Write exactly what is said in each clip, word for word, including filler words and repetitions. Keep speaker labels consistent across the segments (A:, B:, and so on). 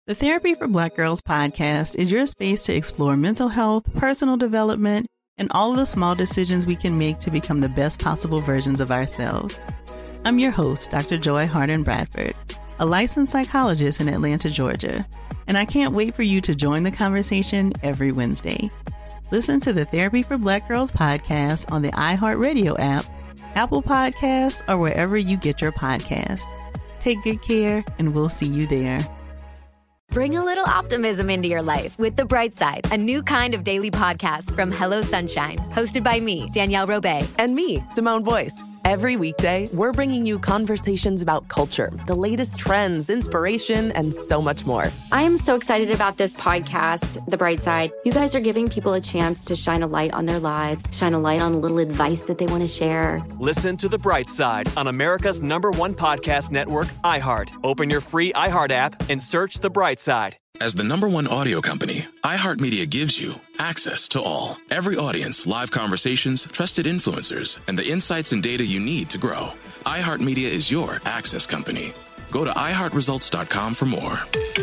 A: The Therapy for Black Girls podcast is your space to explore mental health, personal development, and all of the small decisions we can make to become the best possible versions of ourselves. I'm your host, Doctor Joy Harden Bradford, a licensed psychologist in Atlanta, Georgia, and I can't wait for you to join the conversation every Wednesday. Listen to the Therapy for Black Girls podcast on the iHeartRadio app, Apple Podcasts, or wherever you get your podcasts. Take good care, and we'll see you there.
B: Bring a little optimism into your life with The Bright Side, a new kind of daily podcast from Hello Sunshine, hosted by me, Danielle Robay.
C: And me, Simone Boyce. Every weekday, we're bringing you conversations about culture, the latest trends, inspiration, and so much more.
D: I am so excited about this podcast, The Bright Side. You guys are giving people a chance to shine a light on their lives, shine a light on a little advice that they want to share.
E: Listen to The Bright Side on America's number one podcast network, iHeart. Open your free iHeart app and search The Bright Side.
F: As the number one audio company, iHeartMedia gives you access to all. Every audience, live conversations, trusted influencers, and the insights and data you need to grow. iHeartMedia is your access company. Go to i heart results dot com for more.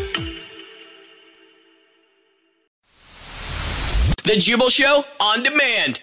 G: The Jubal Show on demand.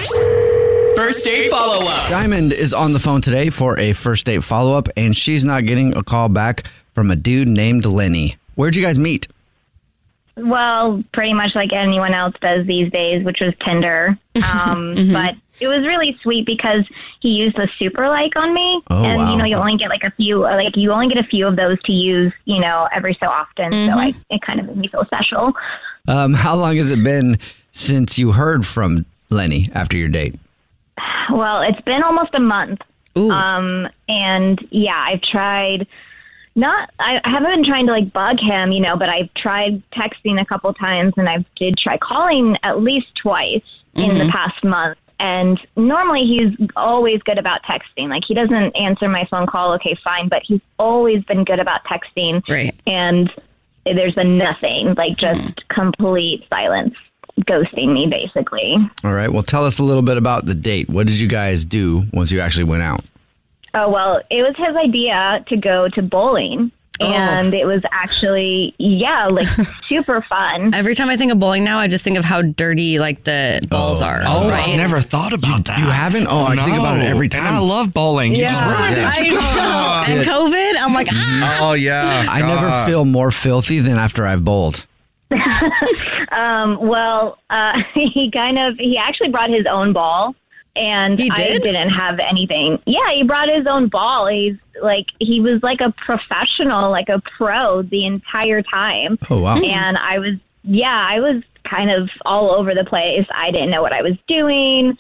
G: First date follow-up.
H: Diamond is on the phone today for a first date follow-up, and she's not getting a call back from a dude named Lenny. Where'd you guys meet?
I: Well, pretty much like anyone else does these days, which was Tinder. Um, mm-hmm. But it was really sweet because he used the super like on me.
H: Oh,
I: and,
H: wow.
I: you know, you only get like a few, like you only get a few of those to use, you know, every so often. Mm-hmm. So I, it kind of made me feel special. Um,
H: how long has it been since you heard from Lenny after your date?
I: Well, it's been almost a month.
D: Ooh.
I: Um, and yeah, I've tried... Not, I haven't been trying to like bug him, you know, but I've tried texting a couple times and I did try calling at least twice mm-hmm. in the past month. And normally he's always good about texting. Like he doesn't answer my phone call. Okay, fine. But he's always been good about texting.
D: Right.
I: And there's a nothing, like just mm. complete silence, ghosting me basically.
H: All right. Well, tell us a little bit about the date. What did you guys do once you actually went out?
I: Oh, well, it was his idea to go to bowling. And oh. it was actually, yeah, like super fun.
J: Every time I think of bowling now, I just think of how dirty like the balls
H: oh.
J: are.
K: Oh,
J: right?
K: I've never thought about
H: you,
K: that.
H: You haven't? Oh, I
K: no. think about it every time. And I love bowling.
J: Yeah, yeah. I know. And COVID, I'm like, ah.
K: Oh, yeah.
H: I
K: God.
H: never feel more filthy than after I've bowled.
I: um, well, uh, he kind of, he actually brought his own ball. And
J: did?
I: I didn't have anything. Yeah, he brought his own ball. He's like, he was like a professional, like a pro the entire time.
H: Oh, wow.
I: And I was, yeah, I was kind of all over the place. I didn't know what I was doing.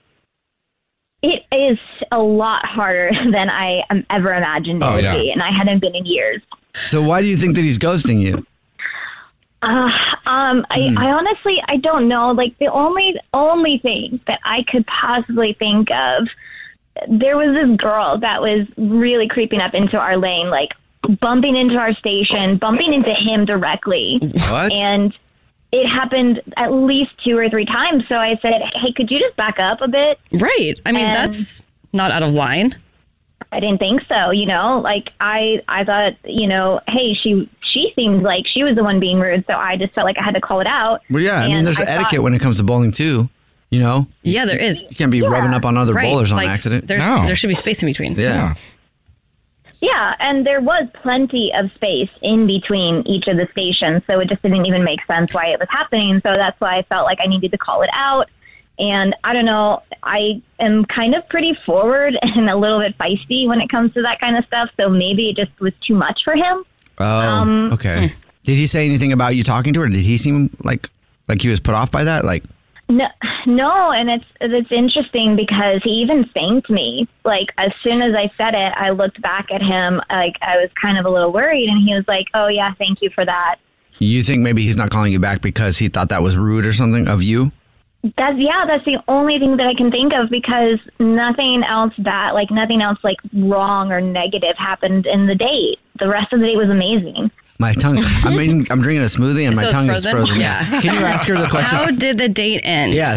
I: It is a lot harder than I um, ever imagined it
K: oh,
I: would
K: yeah.
I: be. And I hadn't been in years.
H: So why do you think that he's ghosting you?
I: Uh, um, I,
H: mm.
I: I honestly, I don't know. Like the only, only thing that I could possibly think of, there was this girl that was really creeping up into our lane, like bumping into our station, bumping into him directly.
H: What?
I: And it happened at least two or three times. So I said, hey, could you just back up a bit?
J: Right. I mean,
I: and
J: that's not out of line.
I: I didn't think so. You know, like I, I thought, you know, hey, she, She seemed like she was the one being rude, so I just felt like I had to call it out.
H: Well, yeah, I mean, there's
I: I
H: etiquette
I: thought,
H: when it comes to bowling, too, you know?
J: Yeah, there is.
H: You can't be
I: yeah.
H: rubbing up on other
J: right.
H: bowlers on
J: like,
H: accident.
J: There's,
K: no.
J: There should be space in between.
H: Yeah.
I: Yeah, and there was plenty of space in between each of the stations, so it just didn't even make sense why it was happening. So that's why I felt like I needed to call it out. And I don't know, I am kind of pretty forward and a little bit feisty when it comes to that kind of stuff, so maybe it just was too much for him.
H: Oh,
I: um,
H: okay. Did he say anything about you talking to her? Did he seem like like he was put off by that? Like,
I: no, no, and it's it's interesting because he even thanked me. Like as soon as I said it, I looked back at him like I was kind of a little worried, and he was like, "Oh yeah, thank you for that."
H: You think maybe he's not calling you back because he thought that was rude or something of you?
I: That's yeah, that's the only thing that I can think of because nothing else that like nothing else like wrong or negative happened in the date. The rest of the date was amazing.
H: My tongue. I'm eating, I'm drinking a smoothie and
J: So
H: my
J: it's
H: tongue
J: frozen?
H: is frozen.
J: Yeah.
H: Can you ask her the question?
J: How did the date end?
H: Yes.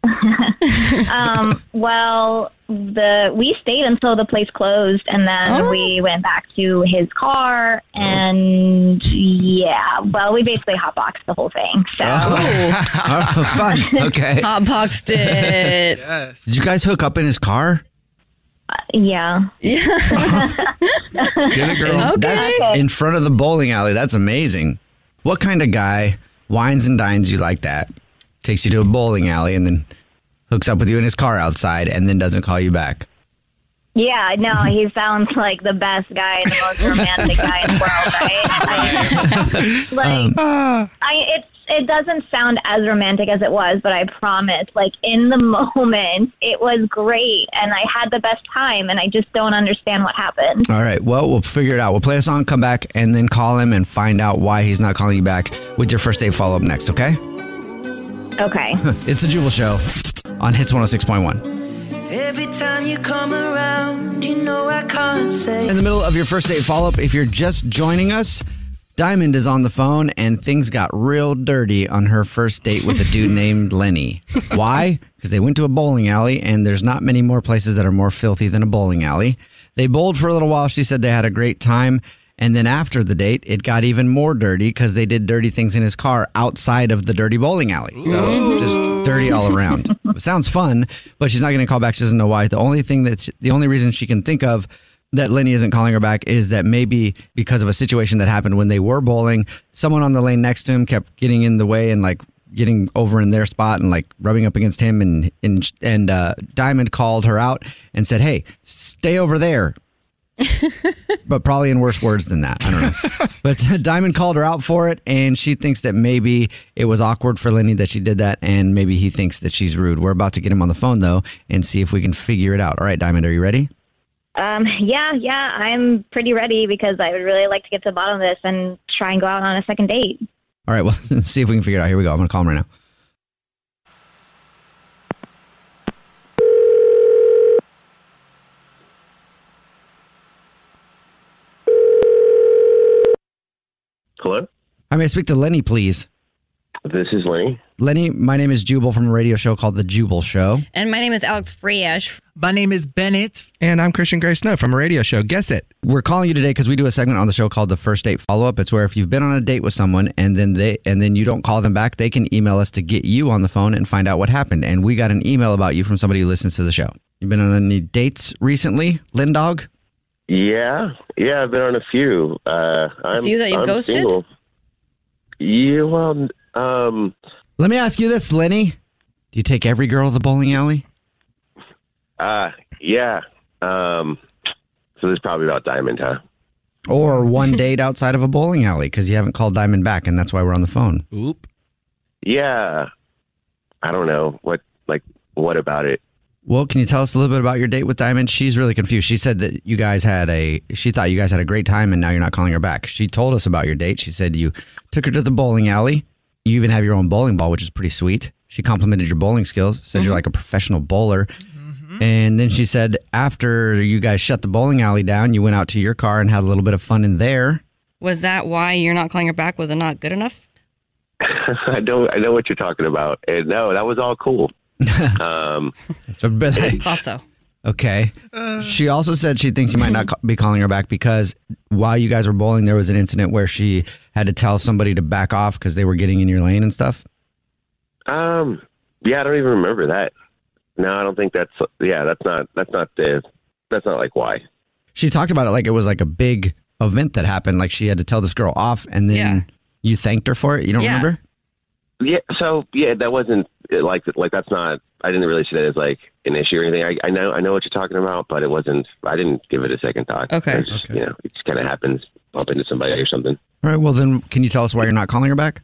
I: um, well, the we stayed until the place closed, and then
J: Oh.
I: we went back to his car, and yeah, well, we basically hotboxed the whole thing. So
H: Oh, fun. Okay.
J: Hotboxed it.
K: Yes.
H: Did you guys hook up in his car?
I: yeah,
K: Get it, girl.
J: Okay.
H: That's in front of the bowling alley. That's amazing. What kind of guy wines and dines you like that? Takes you to a bowling alley and then hooks up with you in his car outside and then doesn't call you back.
I: yeah, no, he sounds like the best guy and the most romantic guy in the world, right? I, like, I it's it doesn't sound as romantic as it was, but I promise, like in the moment, it was great, and I had the best time, and I just don't understand what happened.
H: All right. Well, we'll figure it out. We'll play a song, come back, and then call him and find out why he's not calling you back with your first date follow-up next, okay?
I: Okay.
H: It's the Jubal Show on Hits one oh six point one.
L: Every time you come around, you know I can't say.
H: In the middle of your first date follow-up, if you're just joining us, Diamond is on the phone and things got real dirty on her first date with a dude named Lenny. Why? Because they went to a bowling alley and there's not many more places that are more filthy than a bowling alley. They bowled for a little while. She said they had a great time. And then after the date, it got even more dirty because they did dirty things in his car outside of the dirty bowling alley. So just dirty all around. It sounds fun, but she's not going to call back. She doesn't know why. The only thing that, she, the only reason she can think of that Lenny isn't calling her back is that maybe because of a situation that happened when they were bowling, someone on the lane next to him kept getting in the way and like getting over in their spot and like rubbing up against him. And and, and uh, Diamond called her out and said, "Hey, stay over there." But probably in worse words than that. I don't know. But Diamond called her out for it, and she thinks that maybe it was awkward for Lenny that she did that, and maybe he thinks that she's rude. We're about to get him on the phone, though, and see if we can figure it out. All right, Diamond, are you ready?
I: Um, yeah, yeah, I'm pretty ready because I would really like to get to the bottom of this and try and go out on a second date.
H: All right, well, see if we can figure it out. Here we go. I'm going to call him right now.
M: Hello?
H: Hi, may I speak to Lenny, please?
M: This is Lenny.
H: Lenny, my name is Jubal from a radio show called The Jubal Show.
J: And my name is Alex Friash.
K: My name is Bennett. And I'm Christian Gray Snow from a radio show. Guess it.
H: We're calling you today because we do a segment on the show called the First Date Follow-Up. It's where if you've been on a date with someone and then they and then you don't call them back, they can email us to get you on the phone and find out what happened. And we got an email about you from somebody who listens to the show. You've been on any dates recently, Lindog?
M: Yeah, yeah, I've been on a few. Uh, I'm,
J: A few that you've
M: I'm
J: ghosted?
M: single. Yeah, well, um...
H: Let me ask you this, Lenny. Do you take every girl to the bowling alley?
M: Uh, yeah. Um, so this is probably about Diamond, huh?
H: Or one date outside of a bowling alley because you haven't called Diamond back, and that's why we're on the phone.
K: Oop.
M: Yeah. I don't know. What, like, what about it?
H: Well, can you tell us a little bit about your date with Diamond? She's really confused. She said that you guys had a, she thought you guys had a great time and now you're not calling her back. She told us about your date. She said you took her to the bowling alley. You even have your own bowling ball, which is pretty sweet. She complimented your bowling skills, said
J: Mm-hmm.
H: you're like a professional bowler. Mm-hmm. And then she said after you guys shut the bowling alley down, you went out to your car and had a little bit of fun in there.
J: Was that why you're not calling her back? Was it not good enough?
M: I know, I know what you're talking about. And no, that was all cool. um,
H: so, but,
J: Thought so.
H: Okay. She also said she thinks you might not ca- be calling her back because while you guys were bowling, there was an incident where she had to tell somebody to back off because they were getting in your lane and stuff.
M: Um, yeah, I don't even remember that. No, I don't think that's, yeah, that's not, that's not the, that's not like why.
H: She talked about it like it was like a big event that happened. Like she had to tell this girl off and then
J: Yeah.
H: you thanked her for it. You don't
J: Yeah.
H: remember?
M: Yeah, so yeah, that wasn't like like that's not. I didn't really see that as like an issue or anything. I, I know I know what you're talking about, but it wasn't. I didn't give it a second thought.
J: Okay.
M: It's,
H: Okay.
M: You know, it just kind of happens. Bump into somebody or something.
H: All right. Well, then can you tell us why you're not calling her back?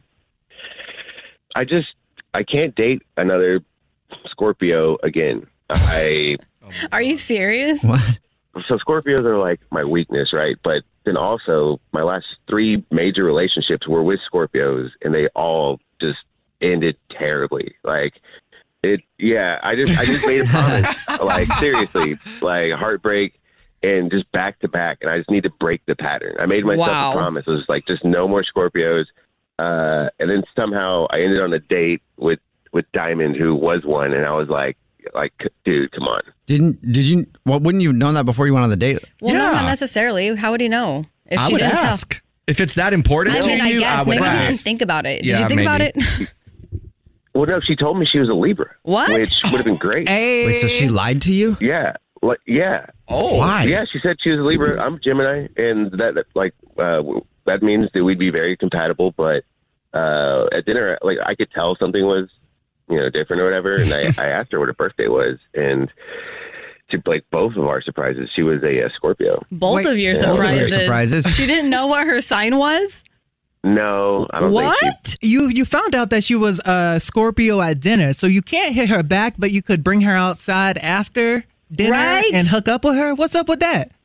M: I just I can't date another Scorpio again. I
J: Are you serious?
H: What?
M: so Scorpios are like my weakness, right? But then also my last three major relationships were with Scorpios, and they all just ended terribly. Like it, yeah. I just I just made a promise, like seriously, like heartbreak, and just back to back. And I just need to break the pattern. I made myself
J: Wow.
M: a promise. It was like just no more Scorpios. Uh, and then somehow I ended on a date with with Diamond, who was one, and I was like, like, dude, come on.
H: Didn't did you? Well, wouldn't you have known that before you went on the date?
J: Well,
K: Yeah.
J: no, not necessarily. How would he know? If
K: I
J: she
K: would
J: didn't tell?
K: ask. If it's that important
J: I
K: to
J: mean, I
K: you,
J: guess
K: I would
J: maybe you
K: ask.
J: didn't think about it. Did
K: Yeah,
J: you think about
K: maybe.
J: it?
M: Well, no, she told me she was a Libra.
J: What?
M: Which would have been great.
H: Wait, so she lied to you?
M: Yeah. Like, yeah.
K: Oh.
H: Why?
M: Yeah, she said she was a Libra. I'm Gemini, and that, that like uh, that means that we'd be very compatible. But uh, at dinner, like I could tell something was, you know, different or whatever. And I, I asked her what her birthday was, and to like both of our surprises, she was a, uh Scorpio.
J: Both
H: Wait,
J: of your
M: both of
J: surprises.
H: your surprises?
J: She didn't know what her sign was?
M: No, I don't
J: What?
M: think she.
N: You you found out that she was a Scorpio at dinner, so you can't hit her back, but you could bring her outside after dinner
J: Right?
N: and hook up with her. What's up with that?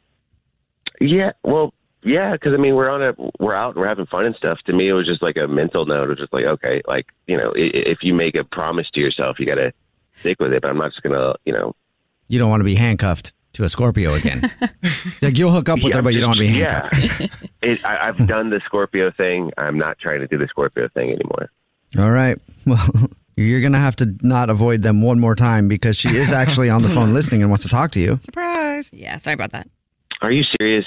M: Yeah, well, yeah, because I mean, we're on a, we're out, and we're having fun and stuff. To me, it was just like a mental note. It was just like, okay, like you know, i- if you make a promise to yourself, you got to stick with it. But I'm not just gonna, you know.
H: You don't want to be handcuffed to a Scorpio again. It's like you'll hook up with
M: Yeah,
H: her, but you don't want to be
M: yeah.
H: handcuffed.
M: It, I, I've done the Scorpio thing. I'm not trying to do the Scorpio thing anymore.
H: All right. Well, you're going to have to not avoid them one more time because she is actually on the phone listening and wants to talk to you.
K: Surprise.
J: Yeah, sorry about that.
M: Are you serious?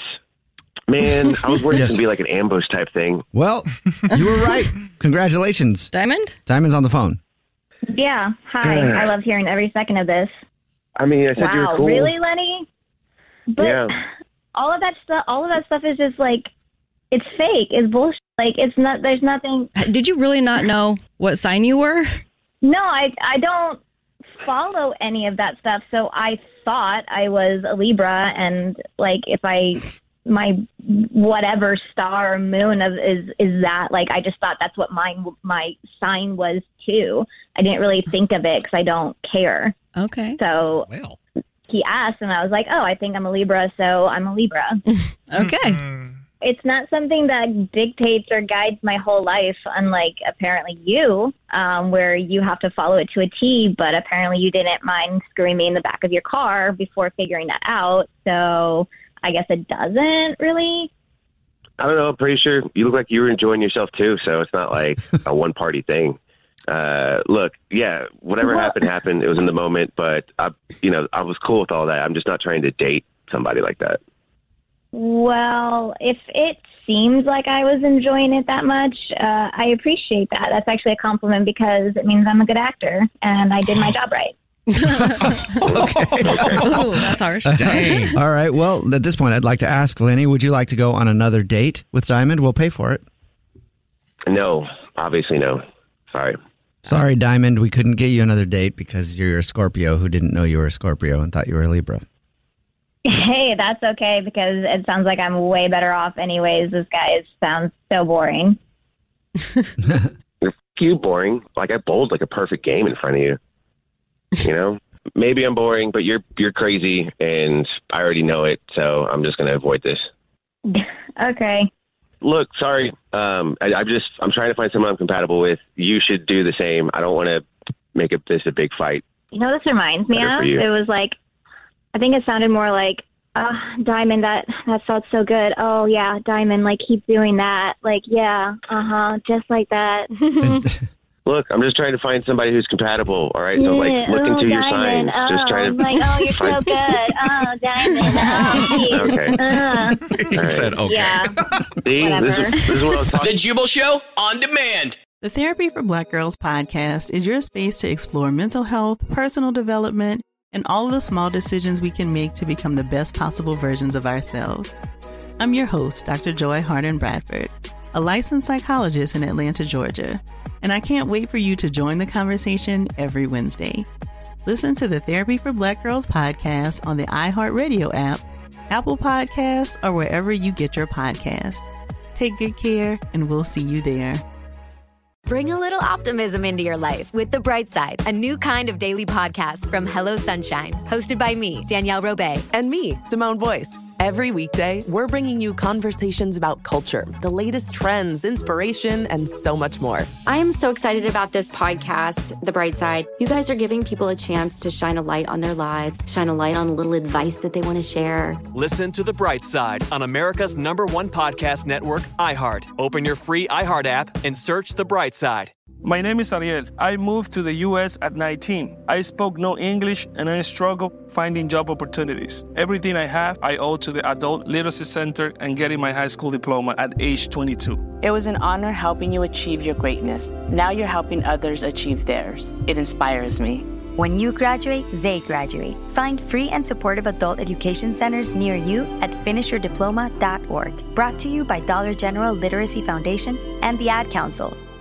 M: Man, I was worried
H: Yes.
M: it would be like an ambush type thing.
H: Well, you were right. Congratulations.
J: Diamond?
H: Diamond's on the phone.
I: Yeah. Hi. I love hearing every second of this.
M: I mean, I said you were
I: Wow.
M: cool.
I: Really, Lenny? But
M: Yeah.
I: all of that stuff, all of that stuff is just like, it's fake. It's bullshit. Like, it's not, there's nothing.
J: Did you really not know what sign you were?
I: No, I, I don't follow any of that stuff. So I thought I was a Libra, and like, if I, my whatever star or moon of is is that, like, I just thought that's what mine my sign was too. I didn't really think of it because I don't care.
J: Okay.
I: So
K: Well.
I: he asked, and I was like, oh, I think I'm a Libra, so I'm a Libra.
J: Okay.
I: It's not something that dictates or guides my whole life, unlike apparently you, um, where you have to follow it to a T, but apparently you didn't mind screwing me in the back of your car before figuring that out. So I guess it doesn't really.
M: I don't know. I'm pretty sure you look like you were enjoying yourself too. So it's not like a one party thing. Uh, look, yeah, whatever
I: Well-
M: happened, happened. It was in the moment, but I, you know, I was cool with all that. I'm just not trying to date somebody like that.
I: Well, if it seems like I was enjoying it that much, uh, I appreciate that. That's actually a compliment because it means I'm a good actor and I did my job right.
J: Ooh, that's harsh.
K: Dang.
H: All right. Well, at this point, I'd like to ask Lenny, would you like to go on another date with Diamond? We'll pay for it.
M: No, obviously no. Sorry.
H: Sorry, Diamond. We couldn't get you another date because you're a Scorpio who didn't know you were a Scorpio and thought you were a Libra.
I: Hey, that's okay because it sounds like I'm way better off anyways. This guy is, sounds so boring.
M: You're you boring. Like I bowled like a perfect game in front of you. You know, maybe I'm boring, but you're you're crazy, and I already know it. So I'm just gonna avoid this.
I: Okay.
M: Look, sorry. Um, I, I'm just I'm trying to find someone I'm compatible with. You should do the same. I don't want to make it this a big fight.
I: You know, this reminds me
M: Better
I: of,
M: for you.
I: it was like, I think it sounded more like, oh, Diamond, that, that felt so good. Oh, yeah, Diamond, like, keep doing that. Like, yeah, uh-huh, just like that.
M: Look, I'm just trying to find somebody who's compatible. All right, so like
I: Yeah,
M: look
I: oh,
M: into your
I: Diamond,
M: signs. Just
I: oh,
M: try to
I: like, oh, you're so
M: find-
I: good. Oh, Diamond, oh, cute.
M: Okay.
I: Uh,
M: All right.
K: said okay.
I: yeah.
M: See, this is, this is what I was talking.
G: The Jubal Show on demand.
A: The Therapy for Black Girls podcast is your space to explore mental health, personal development, and all of the small decisions we can make to become the best possible versions of ourselves. I'm your host, Doctor Joy Harden Bradford, a licensed psychologist in Atlanta, Georgia, and I can't wait for you to join the conversation every Wednesday. Listen to the Therapy for Black Girls podcast on the iHeartRadio app, Apple Podcasts, or wherever you get your podcasts. Take good care, and we'll see you there.
B: Bring a little optimism into your life with The Bright Side, a new kind of daily podcast from Hello Sunshine, hosted by me, Danielle Robay.
C: And me, Simone Boyce. Every weekday, we're bringing you conversations about culture, the latest trends, inspiration, and so much more.
D: I am so excited about this podcast, The Bright Side. You guys are giving people a chance to shine a light on their lives, shine a light on a little advice that they want to share.
E: Listen to The Bright Side on America's number one podcast network, iHeart. Open your free iHeart app and search The Bright Side.
O: My name is Ariel. I moved to the U S at nineteen. I spoke no English and I struggled finding job opportunities. Everything I have, I owe to the Adult Literacy Center and getting my high school diploma at age twenty-two.
P: It was an honor helping you achieve your greatness. Now you're helping others achieve theirs. It inspires me.
Q: When you graduate, they graduate. Find free and supportive adult education centers near you at finish your diploma dot org. Brought to you by Dollar General Literacy Foundation and the Ad Council.